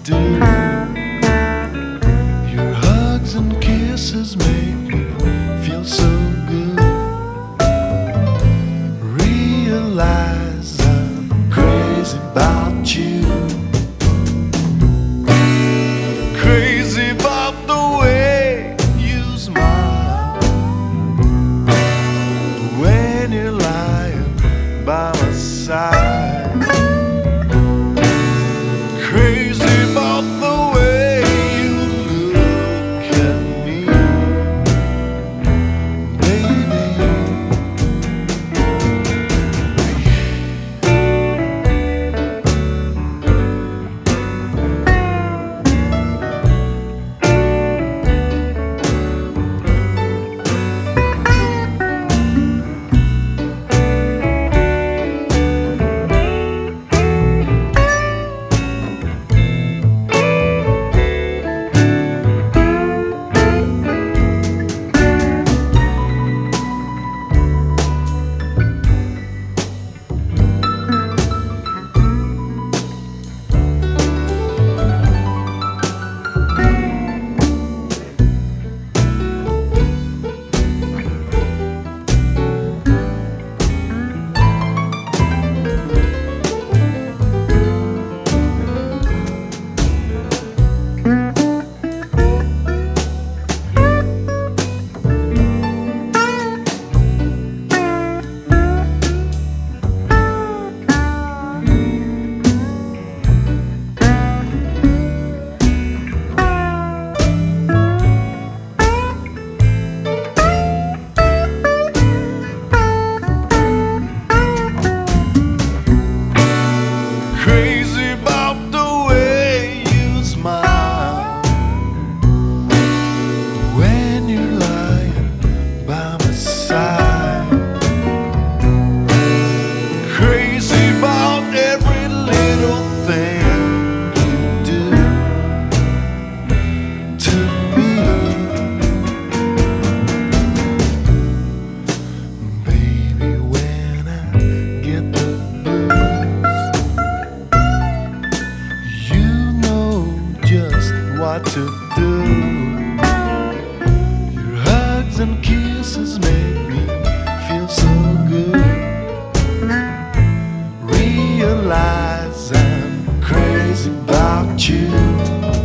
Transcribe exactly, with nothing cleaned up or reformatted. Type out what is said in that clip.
do. Your hugs and kisses make me feel so good. Realize I'm crazy about you. Crazy about the way you smile when you're lying by my side. Crazy about the way you look at me, baby. Crazy about the way you smile when you're lying by my side. Crazy about every little thing you do to me, baby. When I get the just what to do. Your hugs and kisses make me feel so good. Realize I'm crazy about you.